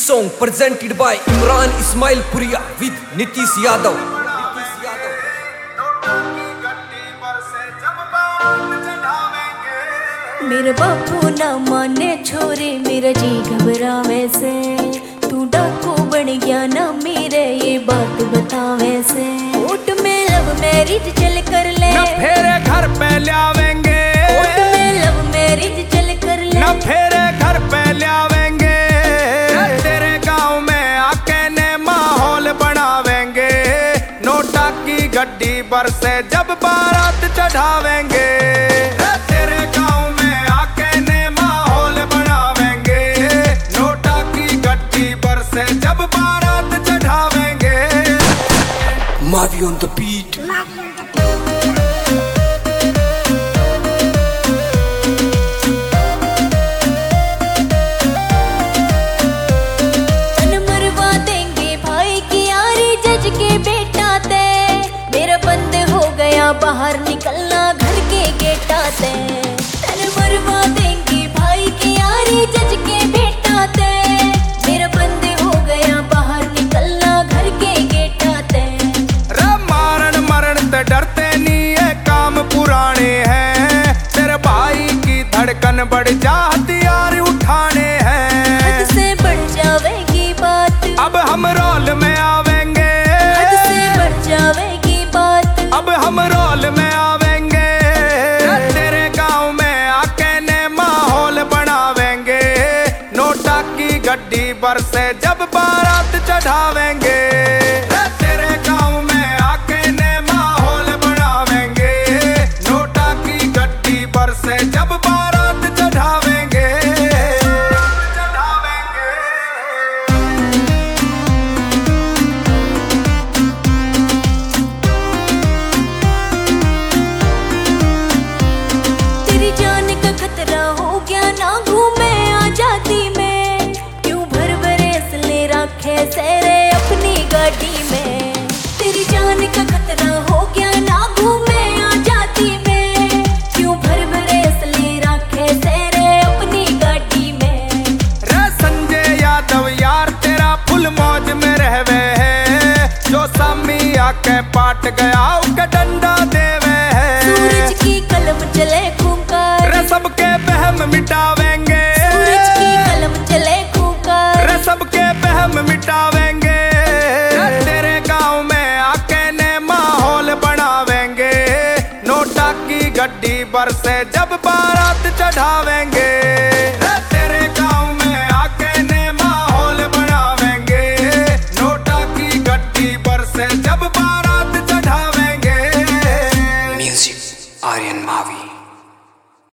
song presented by Imran Ismail Puria with Nitish Yadav. मेरे बापू ना माने छोरे, मेरा जी घबरावे से। तू डाकू बन गया ना मेरे, ये बात बतावे से। कोर्ट में लव मैरिज चल कर ले, ना फेरे घर पे लावेंगे। कोर्ट में लव मैरिज चल कर ले, ना फेरे घर पे लावेंगे। तेरे गांव में आके ने माहौल बनावेंगे। नोटा की गड्डी पर से जब बारात चढ़ावेंगे। तेरे गांव में आके ने माहौल बनावेंगे। नोटा की गड्डी पर से जब बारात चढ़ावेंगे। Mavi on the beat. बाहर निकलना घर के गेट आते, तन मरवा देंगे भाई की यारी जज के बेटा ते। मेरा बंदे हो गया बाहर निकलना घर के गेट आते। रे मारण मरण ते डरते नहीं है, काम पुराने हैं। तेरे भाई की धड़कन बढ़ जा, हथियार उठाने हैं। हद से बढ़ जावेगी बात, अब हम रोल में आवेंगे। हद से बढ़ जावेगी बात, अब हम रोल में आवेंगे। तेरे गांव में आके ने माहौल बनावेंगे। नोटा की गड्डी पर से जब बारात चढ़ावेंगे। तेरे गांव में आके ने माहौल बनावेंगे। नोटा की गड्डी पर से जब बारात चढ़ावेंगे। सेरे अपनी गाड़ी में, तेरी जान का खतरा हो गया ना घूमे आजादी में। क्यों भर भरे असली रखे सेरे अपनी गाड़ी में। रे संजय यादव यार तेरा फुल मौज में रहवे है। जो सामी आके पाट गया उसका डंडा देवे है। सूरज की कलम चले खूंखार, रे सबके बहम मिटावेंगे। सूरज की कलम चले खूंखार, रे सबके बहम मिटावेंगे। तेरे गांव में आके ने माहौल बनावेंगे। नोटा की गड्डी पर से जब बारात चढ़ावेंगे। तेरे गांव में आके ने माहौल बनावेंगे। नोटा की गड्डी पर से जब बारात चढ़ावेंगे। Music Aryan Mavi.